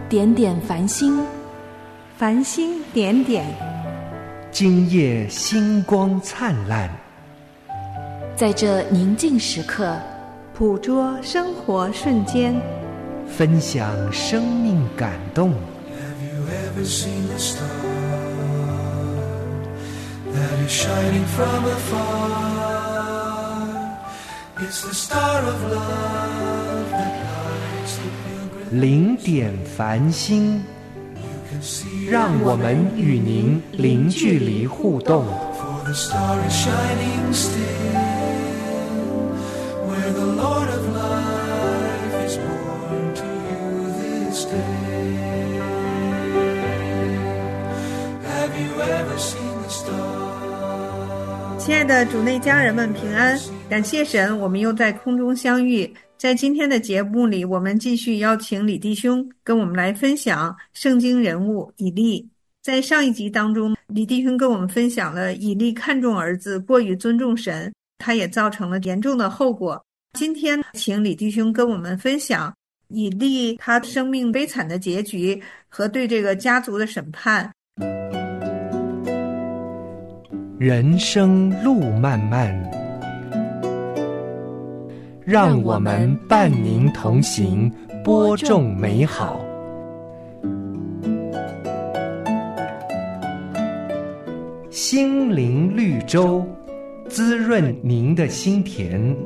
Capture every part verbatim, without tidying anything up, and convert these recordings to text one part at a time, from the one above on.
点点繁星， 繁星点点， 今夜星光灿烂。 在这宁静时刻， 捕捉生活瞬间， 分享生命感动。 Have you ever seen a star that is shining from afar? It's the star of love that lights the pilgrim. 零点繁星，让我们与您零距离互动。 For the star is shining still, where the Lord of life is born to you this day. Have you ever seen the star? 亲爱的主内家人们平安，感谢神，我们又在空中相遇。在今天的节目里，我们继续邀请李弟兄跟我们来分享圣经人物以利。在上一集当中，李弟兄跟我们分享了以利看重儿子，过于尊重神，他也造成了严重的后果。今天请李弟兄跟我们分享以利他生命悲惨的结局和对这个家族的审判。 人生路漫漫，让我们伴您同行，播种美好。心灵绿洲，滋润您的心田。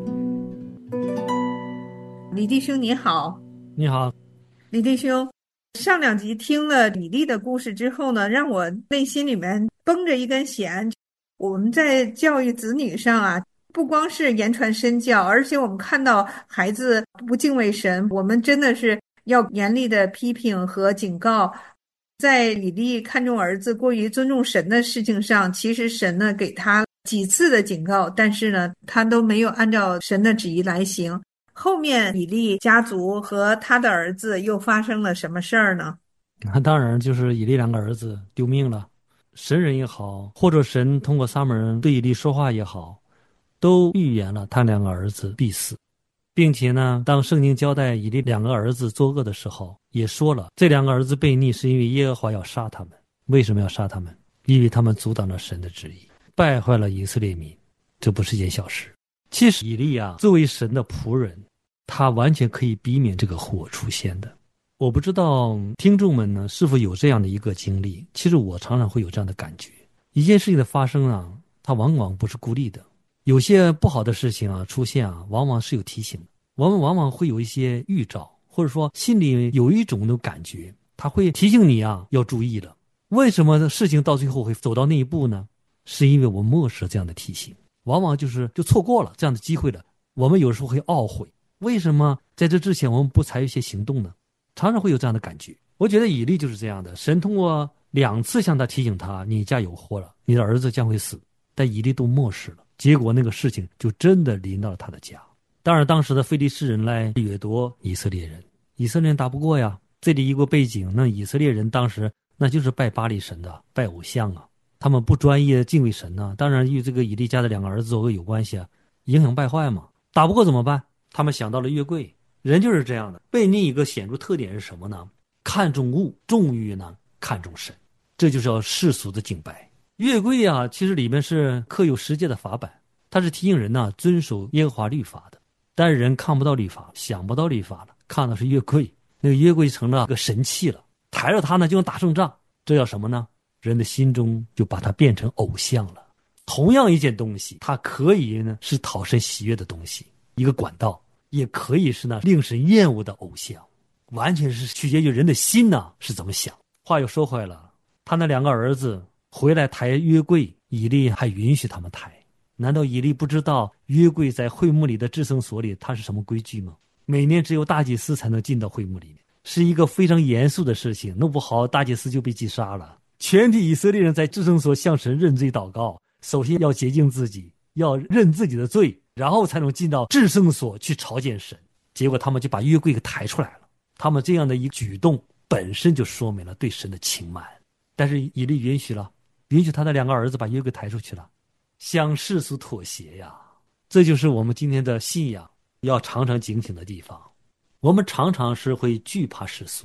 李弟兄你好。 你好。 李弟兄，上两集听了以利的故事之后呢，让我内心里面绷着一根弦。我们在教育子女上啊，不光是言传身教，而且我们看到孩子不敬畏神，我们真的是要严厉的批评和警告。在以利看重儿子过于尊重神的事情上，其实神呢给他几次的警告，但是呢他都没有按照神的旨意来行。后面以利家族和他的儿子又发生了什么事儿呢？ 那当然就是以利两个儿子丢命了。神人也好，或者神通过撒母耳对以利说话也好，都预言了他两个儿子必死，并且呢，当圣经交代以利两个儿子作恶的时候，也说了这两个儿子悖逆是因为耶和华要杀他们。为什么要杀他们？因为他们阻挡了神的旨意，败坏了以色列民。这不是一件小事。其实以利啊，作为神的仆人，他完全可以避免这个祸出现的。我不知道听众们呢是否有这样的一个经历，其实我常常会有这样的感觉。一件事情的发生啊，它往往不是孤立的，有些不好的事情啊出现啊，往往是有提醒的，我们往往会有一些预兆，或者说心里有一种的感觉，它会提醒你啊要注意了。为什么事情到最后会走到那一步呢？是因为我漠视这样的提醒，往往就是就错过了这样的机会了。我们有时候会懊悔，为什么在这之前我们不采取一些行动呢？常常会有这样的感觉。我觉得以利就是这样的，神通过两次向他提醒他，你家有祸了，你的儿子将会死，但以利都漠视了，结果那个事情就真的临到了他的家。当然当时的非利士人来掠夺以色列人，以色列人打不过呀。这里一个背景，那以色列人当时那就是拜巴力神的，拜偶像啊，他们不专业敬畏神啊，当然与这个以利家的两个儿子作恶有关系啊，影响败坏嘛。打不过怎么办？他们想到了约柜。人就是这样的，悖逆一个显著特点是什么呢？看重物，重于呢看重神，这就是要世俗的敬拜。约柜啊，其实里面是刻有十诫的法版，它是提醒人呢遵守耶和华律法的。但是人看不到律法，想不到律法了，看的是约柜，那个约柜成了个神器了，抬着它呢就能打胜仗。这叫什么呢？人的心中就把它变成偶像了。同样一件东西，它可以呢是讨神喜悦的东西，一个管道，也可以是呢令神厌恶的偶像，完全是取决于人的心呢是怎么想。话又说回来了，他那两个儿子回来抬约柜，以利还允许他们抬。难道以利不知道约柜在会幕里的至圣所里它是什么规矩吗？每年只有大祭司才能进到会幕里面，是一个非常严肃的事情，弄不好大祭司就被击杀了。全体以色列人在至圣所向神认罪祷告，首先要洁净自己，要认自己的罪，然后才能进到至圣所去朝见神。结果他们就把约柜给抬出来了，他们这样的一个举动本身就说明了对神的轻慢。但是以利允许了，允许他的两个儿子把约柜抬出去了，向世俗妥协呀。这就是我们今天的信仰要常常警醒的地方。我们常常是会惧怕世俗，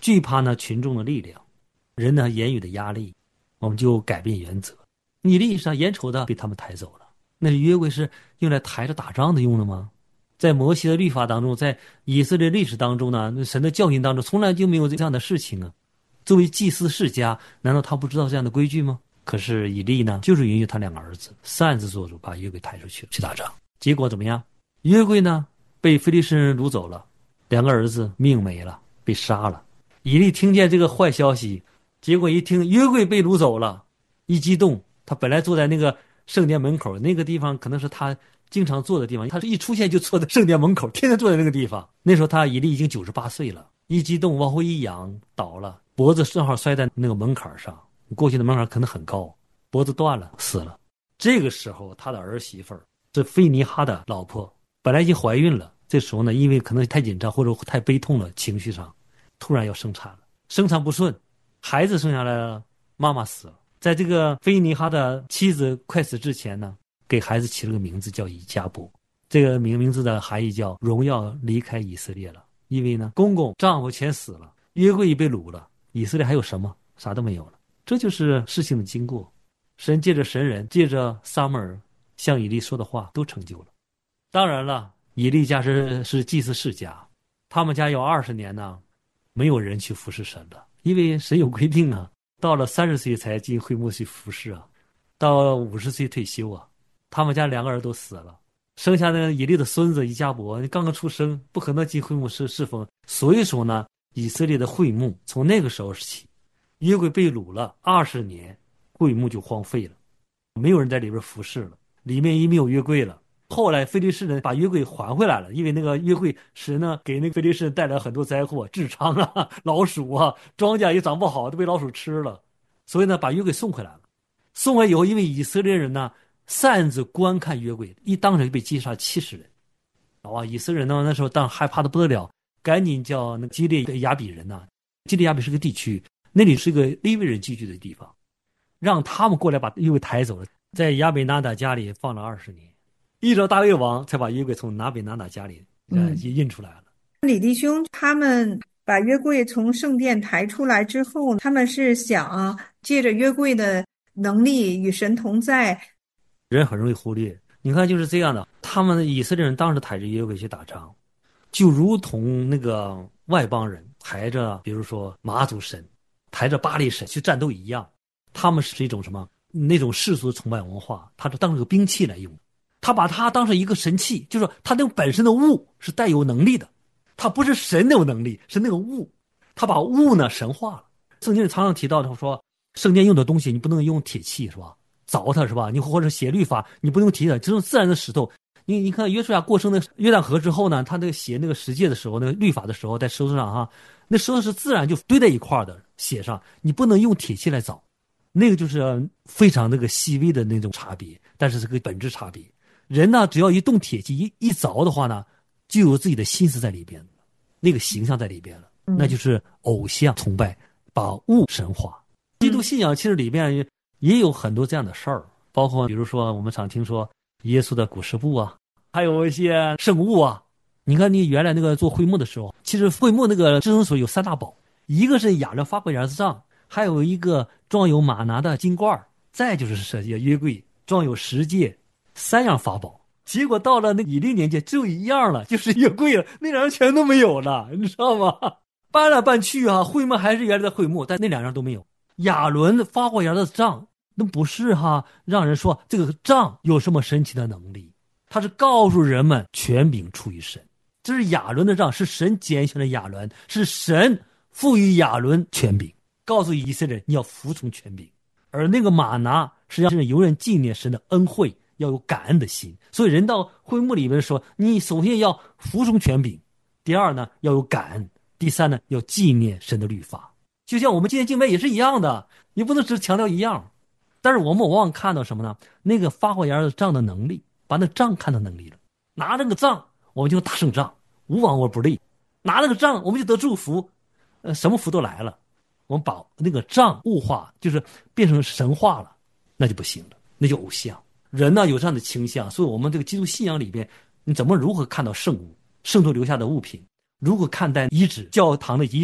惧怕呢群众的力量，人呢言语的压力，我们就改变原则。以利上眼瞅的被他们抬走了，那约柜是用来抬着打仗的用的吗？在摩西的律法当中，在以色列历史当中呢，神的教训当中从来就没有这样的事情啊。作为祭司世家，难道他不知道这样的规矩吗？可是以利呢，就是允许他两个儿子擅自做主，把约柜抬出去去打仗。结果怎么样？约柜呢被非利士人掳走了，两个儿子命没了，被杀了。以利听见这个坏消息，结果一听约柜被掳走了，一激动，他本来坐在那个圣殿门口，那个地方可能是他经常坐的地方，他一出现就坐在圣殿门口，天天坐在那个地方。那时候他以利已经九十八岁了，一激动往后一仰倒了，脖子正好摔在那个门槛上，过去的门槛可能很高，脖子断了，死了。这个时候他的儿媳妇儿是菲尼哈的老婆，本来已经怀孕了，这时候呢因为可能太紧张或者太悲痛了，情绪上突然要生产了，生产不顺，孩子生下来了，妈妈死了。在这个菲尼哈的妻子快死之前呢，给孩子起了个名字叫以迦伯，这个名名字的含义叫荣耀离开以色列了。因为呢公公丈夫全死了，约柜已被掳了，以色列还有什么？啥都没有了。这就是事情的经过，神借着神人，借着撒母耳向以利说的话都成就了。当然了，以利家是是祭司世家，他们家有二十年呢没有人去服侍神的，因为神有规定啊，到了三十岁才进会幕去服侍啊，到五十岁退休啊。他们家两个人都死了，生下那个以利的孙子以迦伯刚刚出生，不可能进会幕侍侍奉。所以说呢，以色列的会幕从那个时候起，约柜被掳了二十年，会幕就荒废了，没有人在里边服侍了，里面已没有约柜了。后来非利士人把约柜还回来了，因为那个约柜神呢给那个非利士人带来很多灾祸，痔疮啊、老鼠啊，庄稼也长不好，都被老鼠吃了，所以呢把约柜送回来了。送回来以后，因为以色列人呢擅自观看约柜，一当场就被击杀七十人。哇！以色列人呢那时候当害怕的不得了，赶紧叫那基列雅比人呐，基列雅比是个地区，那里是一个利未人聚居的地方，让他们过来把约柜抬走了，在亚比拿达家里放了二十年，一直到大卫王才把约柜从拿比拿达家里呃印出来了。 李弟兄他们把约柜从圣殿抬出来之后，他们是想借着约柜的能力与神同在。 人很容易忽略，你看就是这样的，他们以色列人当时抬着约柜去打仗，就如同那个外邦人抬着比如说马祖神，抬着巴力神去战斗一样。他们是一种什么那种世俗的崇拜文化，他就当成个兵器来用，他把它当成一个神器，就是说他那个本身的物是带有能力的，他不是神那种能力，是那个物，他把物呢神化了。圣经里常常提到他说圣殿用的东西你不能用铁器是吧，凿它是吧，你或者写律法你不能提它，这种自然的石头。你你看约书亚过生的约旦河之后呢，他那个写那个十诫的时候，那个律法的时候在石头上哈，那石头是自然就堆在一块的写上，你不能用铁器来凿，那个就是非常那个细微的那种差别，但是是个本质差别。人呢只要一动铁器一一凿的话呢，就有自己的心思在里边，那个形象在里边了，那就是偶像崇拜，把物神化。基督信仰其实里面也有很多这样的事儿，包括比如说我们常听说耶稣的古尸布啊，还有一些圣物啊。你看你原来那个做会幕的时候，其实会幕那个至圣所有三大宝，一个是亚伦发过芽子杖，还有一个装有玛拿的金罐，再就是设计约柜装有十诫，三样法宝。结果到了那以利年间只有一样了，就是约柜了，那两样全都没有了，你知道吗？搬来搬去啊，会幕还是原来的会幕，但那两样都没有。亚伦发过芽的杖，那不是哈让人说这个杖有什么神奇的能力，他是告诉人们权柄出于神，这是亚伦的杖，是神拣选的亚伦，是神赋予亚伦权柄，告诉以色列人你要服从权柄。而那个玛拿实际上是永远纪念神的恩惠，要有感恩的心。所以人到会幕里面说，你首先要服从权柄，第二呢要有感恩，第三呢要纪念神的律法。就像我们今天敬拜也是一样的，你不能只强调一样。但是我们往往看到什么呢？那个发过芽的杖的能力，把那杖看到能力了，拿那个杖我们就打胜仗，无往而不利，拿那个杖我们就得祝福，呃，什么福都来了。我们把那个杖物化，就是变成神化了，那就不行了，那就偶像。人呢有这样的倾向，所以我们这个基督信仰里边，你怎么如何看到圣物、圣徒留下的物品，如何看待遗址、教堂的遗址，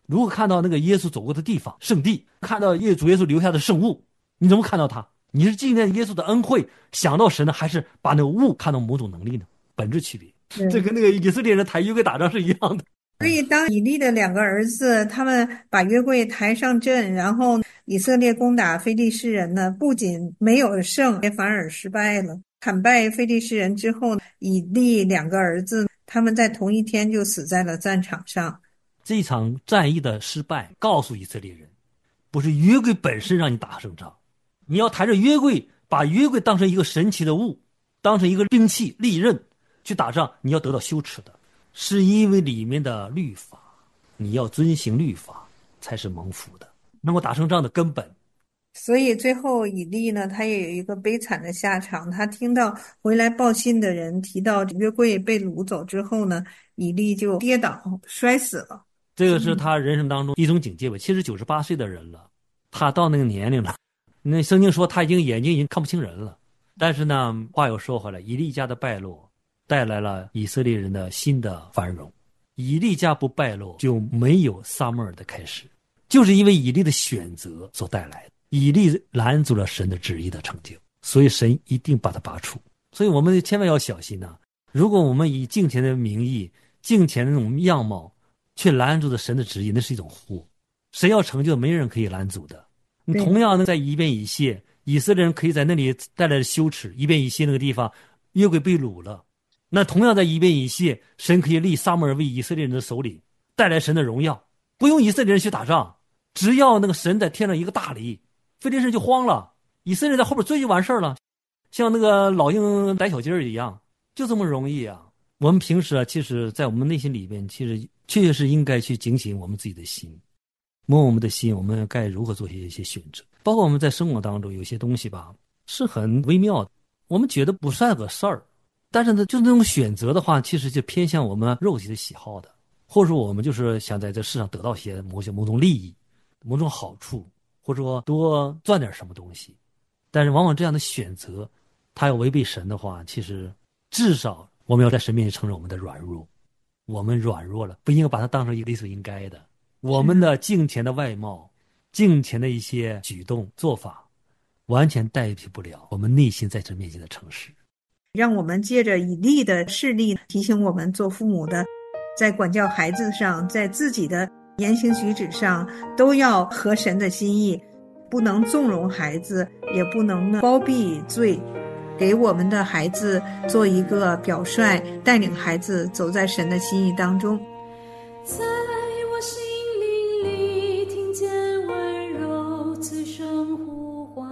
如果看到那个耶稣走过的地方，圣地，看到耶主耶稣留下的圣物，你怎么看到他？你是纪念耶稣的恩惠，想到神呢，还是把那个物看到某种能力呢？本质区别，这跟那个以色列人抬约柜打仗是一样的。 所以当以利的两个儿子他们把约柜抬上阵，然后以色列攻打非利士人呢，不仅没有胜，也反而失败了。砍败非利士人之后，以利两个儿子他们在同一天就死在了战场上。 这一场战役的失败告诉以色列人，不是约柜本身让你打胜仗，你要抬着约柜，把约柜当成一个神奇的物，当成一个兵器利刃去打仗，你要得到羞耻的，是因为里面的律法，你要遵行律法才是蒙福的，能够打胜仗的根本。 所以最后以利呢，他也有一个悲惨的下场。他听到回来报信的人提到约柜被掳走之后呢，以利就跌倒摔死了。 这个是他人生当中一种警戒吧。其实九十八岁的人了，他到那个年龄了，那圣经说他已经眼睛已经看不清人了。但是呢，话又说回来，以利家的败落带来了以色列人的新的繁荣。以利家不败落，就没有撒母耳的开始，就是因为以利的选择所带来的。以利拦阻了神的旨意的成就，所以神一定把他拔出。所以我们千万要小心啊，如果我们以敬虔的名义，敬虔的那种样貌去拦阻的神的旨意，那是一种祸。神要成就，没人可以拦阻的。同样的，在以便以谢，以色列人可以在那里带来的羞耻，以便以谢那个地方约柜被掳了，那同样在以便以谢，神可以立撒母耳为以色列人的首领，带来神的荣耀，不用以色列人去打仗，只要那个神在天上一个大礼，非利士人就慌了，以色列人在后边追就完事儿了，像那个老鹰逮小鸡儿一样，就这么容易啊。我们平时啊，其实在我们内心里边，其实确实是应该去警醒我们自己的心，摸我们的心，我们该如何做一些选择。包括我们在生活当中有些东西吧，是很微妙的，我们觉得不算个事儿，但是呢，就那种选择的话，其实就偏向我们肉体的喜好的，或者说我们就是想在这世上得到些某些某种利益、某种好处，或者说多赚点什么东西。但是往往这样的选择，它要违背神的话，其实至少我们要在神面前承认我们的软弱，我们软弱了，不应该把它当成一个理所应该的。我们的敬虔的外貌、敬虔的一些举动做法，完全代替不了我们内心在神面前的诚实。 让我们借着以利的事例，提醒我们做父母的，在管教孩子上，在自己的言行举止上，都要合神的心意，不能纵容孩子，也不能包庇罪，给我们的孩子做一个表率，带领孩子走在神的心意当中。 在我心灵里听见温柔此声呼唤，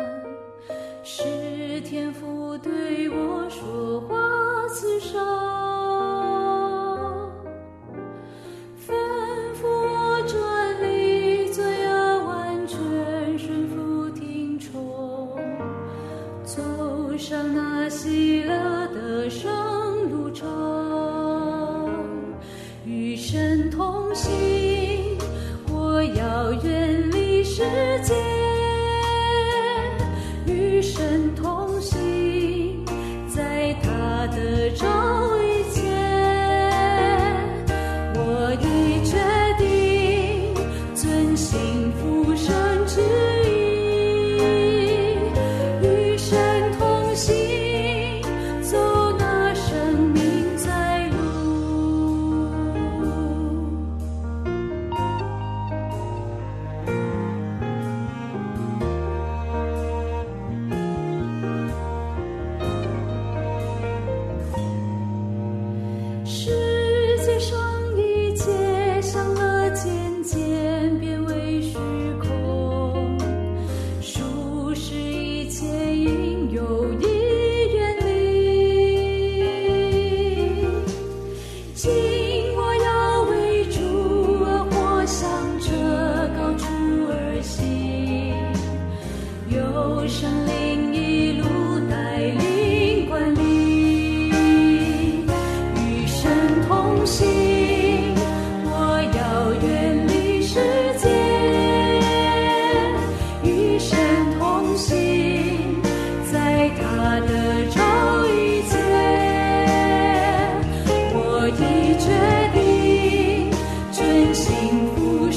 是天父对我说话此声，吩咐我转离罪恶，完全顺服听从，走上那喜乐的生路程，与神同行，我要远离世界，与神同行，在他的周围前，我已决定遵行父神旨意，与神同行，走那生命在路。世界上一切享乐渐渐变为虚空，属世一切应有意远离。今我要为主而活，向着高处而行，有圣灵一路带领管理，与神同行，我要远离世界，与神同行，在他的周围前，我已决定遵行父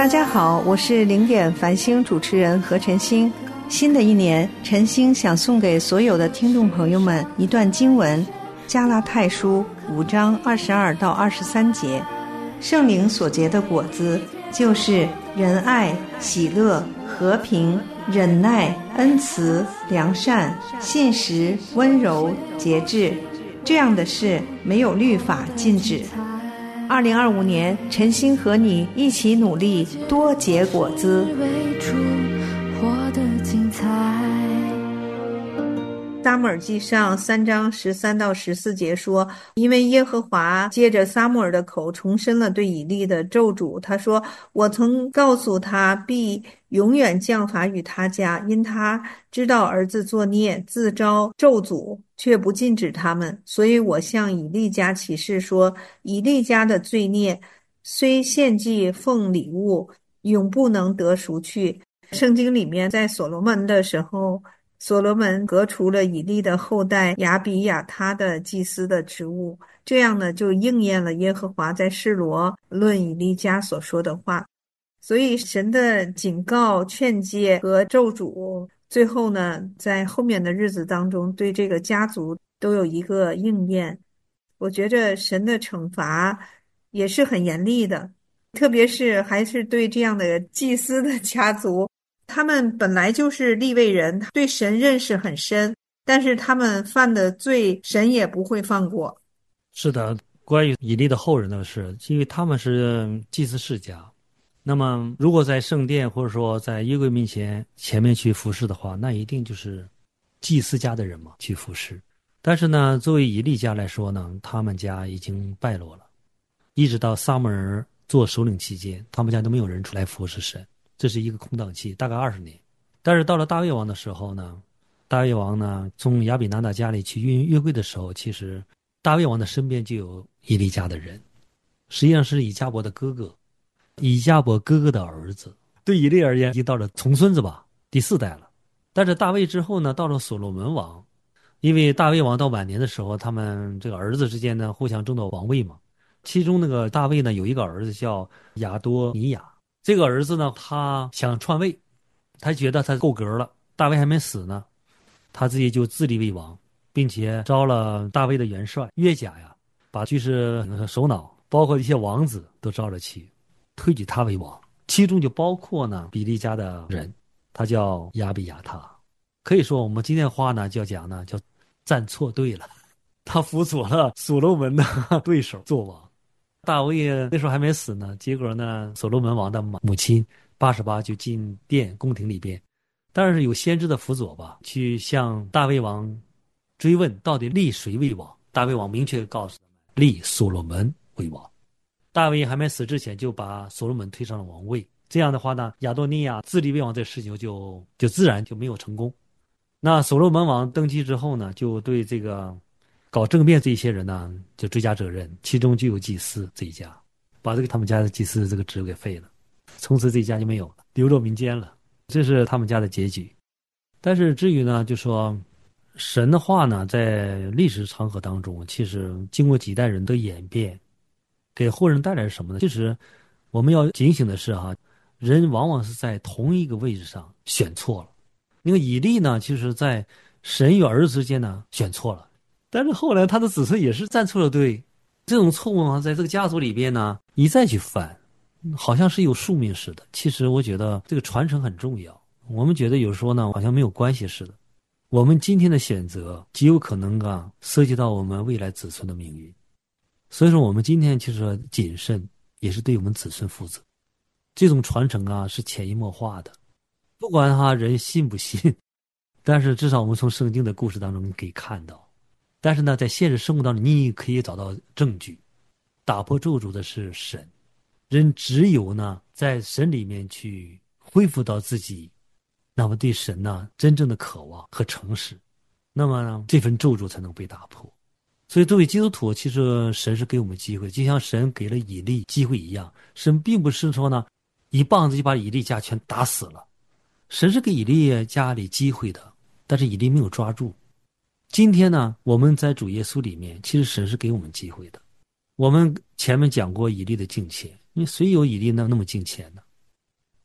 大家好，我是零点繁星主持人何晨星。新的一年，晨星想送给所有的听众朋友们一段经文，加拉太书五章二十二到二十三节。圣灵所结的果子，就是仁爱、喜乐、和平、忍耐、恩慈、良善、信实、温柔、节制，这样的事没有律法禁止。二零二五年，晨星和你一起努力，多结果子。 为主活得精彩。 撒母耳记上三章十三到十四节说，因为耶和华借着撒母耳的口重申了对以利的咒诅，他说，我曾告诉他必永远降罚与他家，因他知道儿子作孽，自招咒诅，却不禁止他们。所以我向以利家起誓说，以利家的罪孽虽献祭奉礼物，永不能得赎去。圣经里面在所罗门的时候，所罗门革除了以利的后代亚比亚他的祭司的职务，这样呢就应验了耶和华在示罗论以利家所说的话。所以神的警告、劝诫和咒诅，最后呢在后面的日子当中对这个家族都有一个应验。我觉着神的惩罚也是很严厉的，特别是还是对这样的祭司的家族，他们本来就是利未人，对神认识很深，但是他们犯的罪神也不会放过。 是的，关于以利的后人的事，因为他们是祭司世家，那么如果在圣殿或者说在约柜面前前面去服侍的话，那一定就是祭司家的人嘛去服侍。但是呢，作为以利家来说呢，他们家已经败落了，一直到撒母耳做首领期间，他们家都没有人出来服侍神，这是一个空档期，大概二十年。但是到了大卫王的时候呢，大卫王呢从亚比拿达家里去运约柜的时候，其实大卫王的身边就有以利家的人，实际上是以迦伯的哥哥，以迦伯哥哥的儿子，对以利而言已经到了重孙子吧，第四代了。但是大卫之后呢，到了所罗门王，因为大卫王到晚年的时候，他们这个儿子之间呢互相争夺王位嘛，其中那个大卫呢有一个儿子叫亚多尼亚，这个儿子呢他想篡位，他觉得他够格了，大卫还没死呢，他自己就自立为王，并且招了大卫的元帅约甲呀，把军事首脑包括一些王子都招了去，推举他为王，其中就包括呢比利家的人，他叫亚比亚他。可以说我们今天话呢就要讲呢叫站错队了，他辅佐了所罗门的对手做王。大卫那时候还没死呢，结果呢所罗门王的母亲八十八就进殿宫廷里边，但是有先知的辅佐吧，去向大卫王追问到底立谁为王。大卫王明确告诉他们立所罗门为王。大卫还没死之前就把所罗门推上了王位，这样的话呢，亚多尼亚自立为王这事情就就自然就没有成功。那所罗门王登基之后呢，就对这个搞政变这些人呢就追加责任，其中就有祭司这一家，把这个他们家的祭司这个职给废了，从此这一家就没有了，流落民间了，这是他们家的结局。但是至于呢，就说神的话呢，在历史长河当中，其实经过几代人的演变，给后人带来什么呢？其实我们要警醒的是哈，人往往是在同一个位置上选错了。那个以利呢，其实在神与儿子之间呢选错了，但是后来他的子孙也是站错了队。这种错误呢，在这个家族里边呢一再去犯，好像是有宿命似的。其实我觉得这个传承很重要，我们觉得有时候呢好像没有关系似的。我们今天的选择极有可能啊涉及到我们未来子孙的命运，所以说我们今天其实谨慎也是对我们子孙负责。这种传承啊是潜移默化的，不管哈人信不信，但是至少我们从圣经的故事当中可以看到。但是呢，在现实生活当中，你可以找到证据，打破咒诅的是神。人只有呢，在神里面去恢复到自己，那么对神呢真正的渴望和诚实，那么呢这份咒诅才能被打破。所以作为基督徒，其实神是给我们机会，就像神给了以利机会一样。神并不是说呢一棒子就把以利家全打死了，神是给以利家里机会的，但是以利没有抓住。今天呢，我们在主耶稣里面，其实神是给我们机会的。我们前面讲过以利的敬虔，因为谁有以利那那么敬虔呢？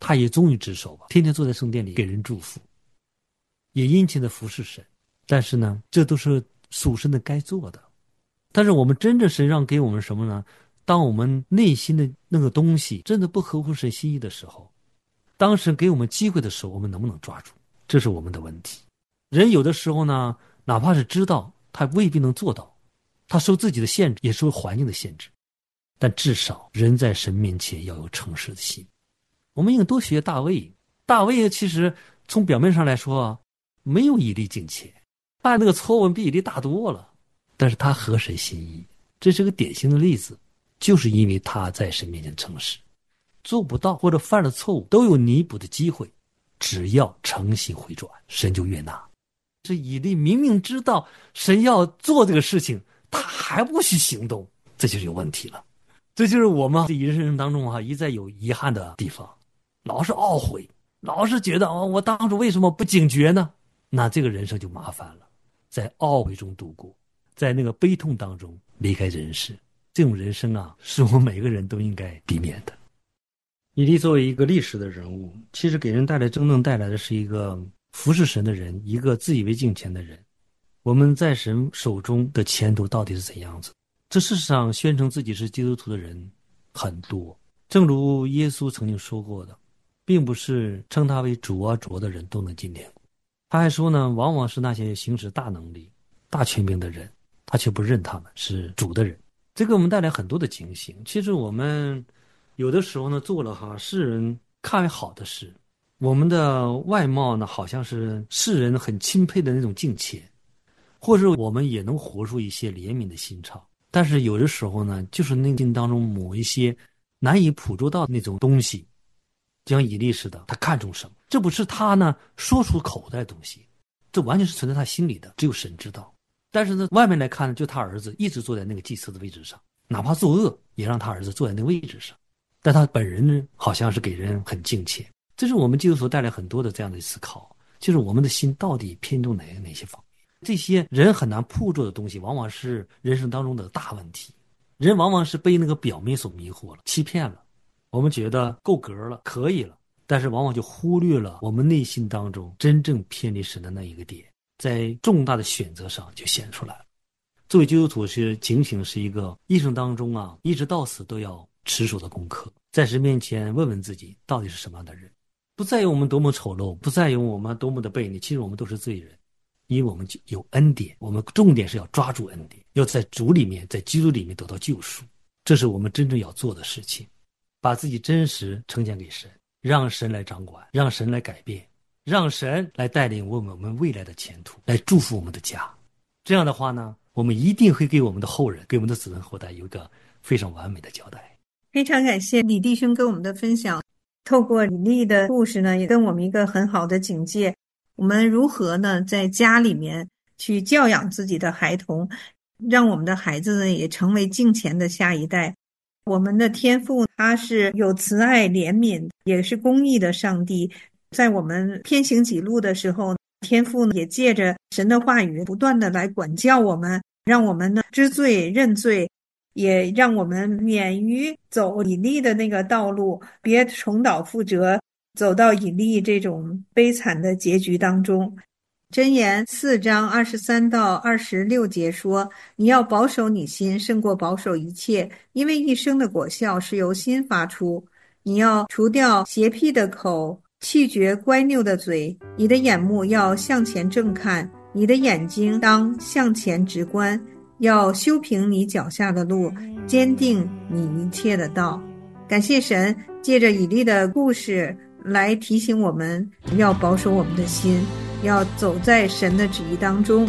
他也忠于职守吧，天天坐在圣殿里给人祝福，也殷勤的服侍神。但是呢，这都是属神的该做的。但是我们真正神让给我们什么呢？当我们内心的那个东西真的不合乎神心意的时候，当神给我们机会的时候，我们能不能抓住？这是我们的问题。人有的时候呢，哪怕是知道，他未必能做到，他受自己的限制，也受环境的限制。但至少人在神面前要有诚实的心。我们应该多学大卫。大卫其实从表面上来说啊，没有以利敬虔，犯那个错误比以利大多了，但是他合神心意，这是个典型的例子。就是因为他在神面前诚实，做不到或者犯了错误都有弥补的机会，只要诚心回转，神就悦纳。这以利明明知道神要做这个事情，他还不去行动，这就是有问题了。这就是我们在人生当中啊一再有遗憾的地方，老是懊悔，老是觉得哦，我当初为什么不警觉呢？那这个人生就麻烦了，在懊悔中度过，在那个悲痛当中离开人世。这种人生啊，是我们每个人都应该避免的。以利作为一个历史的人物，其实给人带来真正带来的是一个服侍神的人，一个自以为敬虔的人。我们在神手中的前途到底是怎样子？这世上宣称自己是基督徒的人很多，正如耶稣曾经说过的，并不是称他为主啊主的人都能进天国。他还说呢，往往是那些行使大能力、大权柄的人，他却不认他们是主的人。这给我们带来很多的警醒。其实我们有的时候呢，做了哈世人看为好的事，我们的外貌呢，好像是世人很钦佩的那种敬虔，或者我们也能活出一些怜悯的心肠。但是有的时候呢，就是内心当中某一些难以捕捉到那种东西，就像以利似的，他看重什么？这不是他呢说出口袋的东西，这完全是存在他心里的，只有神知道。但是呢，外面来看呢，就他儿子一直坐在那个祭司的位置上，哪怕作恶，也让他儿子坐在那个位置上。但他本人呢，好像是给人很敬虔。这是我们基督徒带来很多的这样的思考，就是我们的心到底偏重哪哪些方面？这些人很难捕捉的东西，往往是人生当中的大问题。人往往是被那个表面所迷惑了，欺骗了。我们觉得够格了，可以了，但是往往就忽略了我们内心当中真正偏离神的那一个点。在重大的选择上就显出来了。作为基督徒，是警醒是一个一生当中啊，一直到死都要持守的功课。在神面前问问自己，到底是什么样的人？不在于我们多么丑陋，不在于我们多么的悖逆，其实我们都是罪人，因为我们有恩典。我们重点是要抓住恩典，要在主里面，在基督里面得到救赎。这是我们真正要做的事情，把自己真实呈现给神，让神来掌管，让神来改变，让神来带领我们未来的前途，来祝福我们的家。这样的话呢，我们一定会给我们的后人，给我们的子孙后代有一个非常完美的交代。 非常感谢李弟兄跟我们的分享，透过李丽的故事呢，也跟我们一个很好的警戒，我们如何呢在家里面去教养自己的孩童，让我们的孩子呢也成为敬虔的下一代。我们的天父他是有慈爱怜悯，也是公义的上帝。在我们偏行己路的时候，天父也借着神的话语不断的来管教我们，让我们呢知罪认罪，也让我们免于走以利的那个道路，别重蹈覆辙，走到以利这种悲惨的结局当中。箴言四章二十三到二十六节说，你要保守你心胜过保守一切，因为一生的果效是由心发出。你要除掉邪僻的口，弃绝乖拗的嘴，你的眼目要向前正看，你的眼睛当向前直观，要修平你脚下的路，坚定你一切的道。感谢神借着以利的故事来提醒我们要保守我们的心，要走在神的旨意当中。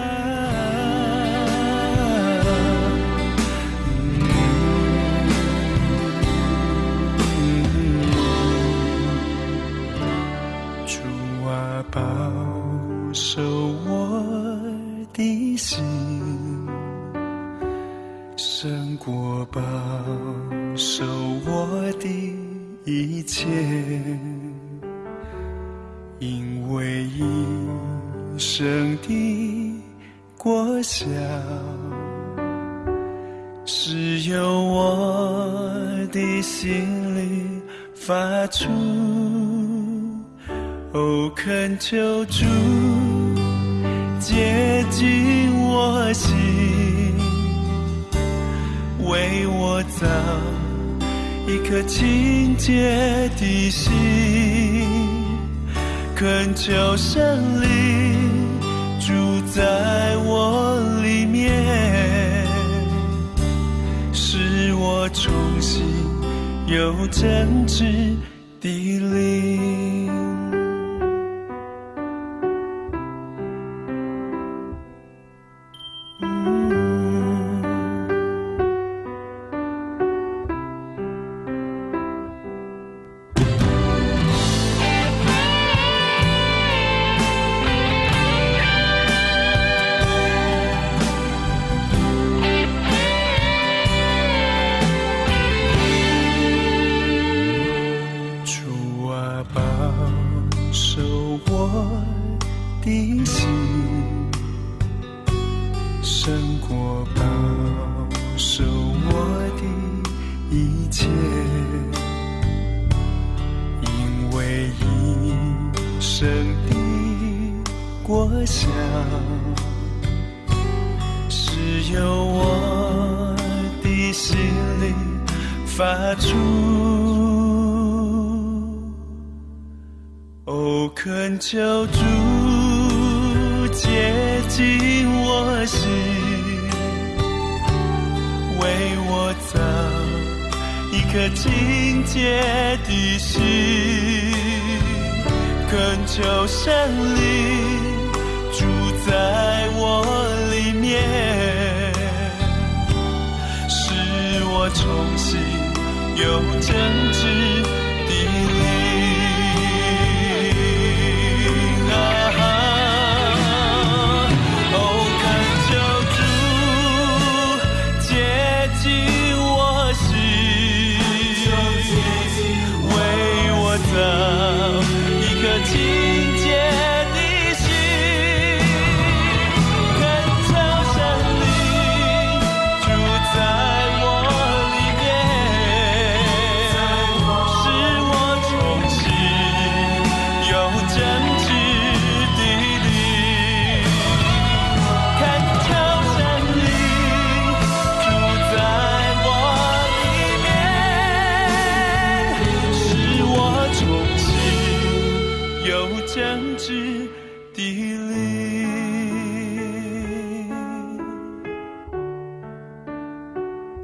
主啊，保守我的心，胜过保守我的一切，因为一生的果效是由我的心里发出。哦，恳求主接近我心，为我造一颗清洁的心，恳求圣灵住在我里面，使我重新有真挚的灵。求主接近我心，为我造一颗清洁的心，恳求圣灵住在我里面，使我重新有真挚的灵。真挚的灵。